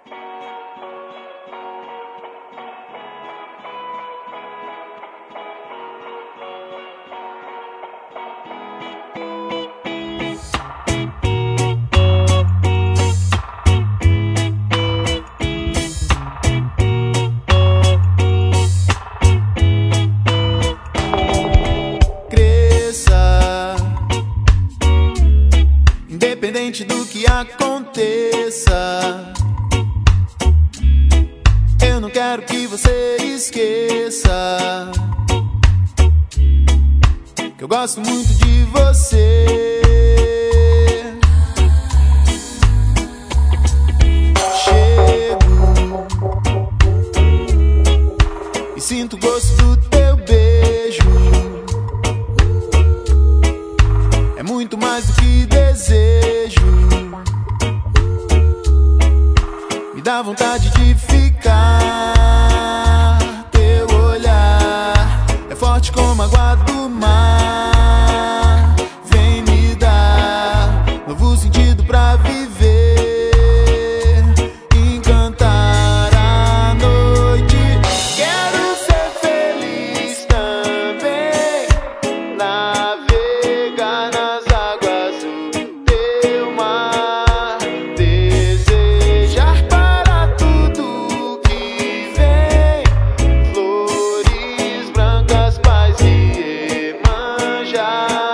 Independente do que aconteça, eu não quero que você esqueça que eu gosto muito de você. Chego e sinto o gosto do teu beijo. É muito mais do que desejo. Me dá vontade de ficar. Teu olhar é forte como a água do mar. Vem me dar novo sentido pra viver, encantar a noite. Quero ser feliz também, navegar nas águas do teu mar, desejar para tudo que vem, flores brancas, paz e Iemanjá.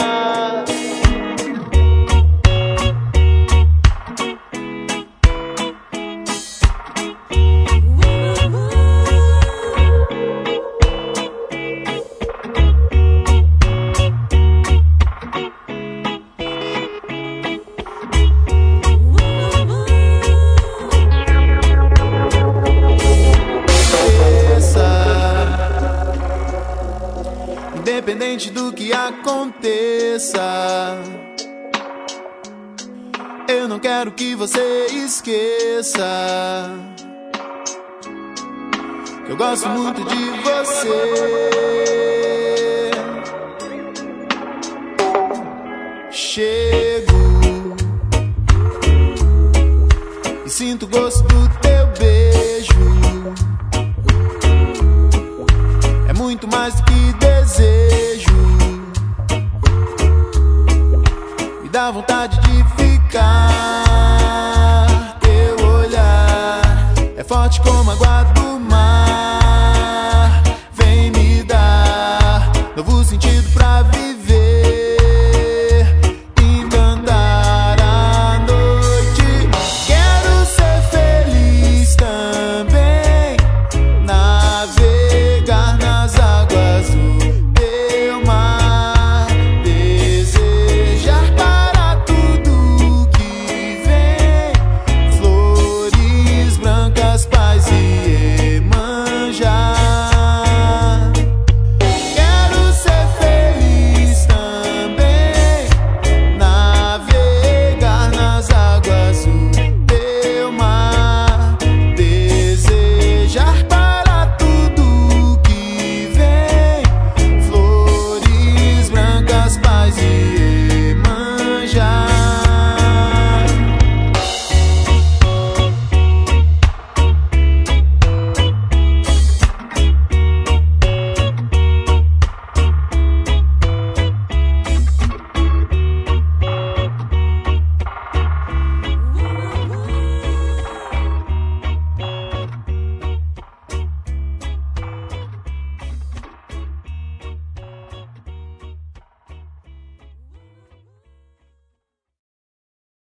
Independente do que aconteça, eu não quero que você esqueça que eu gosto muito de você. Chego e sinto o gosto do teu beijo. É muito mais do que desejo. Me dá vontade de ficar. Teu olhar é forte como a água